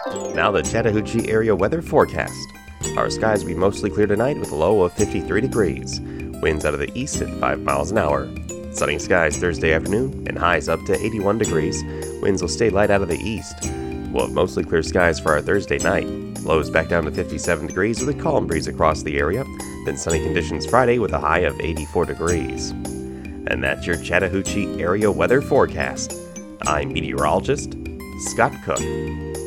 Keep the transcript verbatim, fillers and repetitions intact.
Now the Chattahoochee area weather forecast. Our skies will be mostly clear tonight with a low of fifty-three degrees. Winds out of the east at five miles an hour. Sunny skies Thursday afternoon and highs up to eighty-one degrees. Winds will stay light out of the east. We'll have mostly clear skies for our Thursday night. Lows back down to fifty-seven degrees with a calm breeze across the area. Then sunny conditions Friday with a high of eighty-four degrees. And that's your Chattahoochee area weather forecast. I'm meteorologist Scott Cook.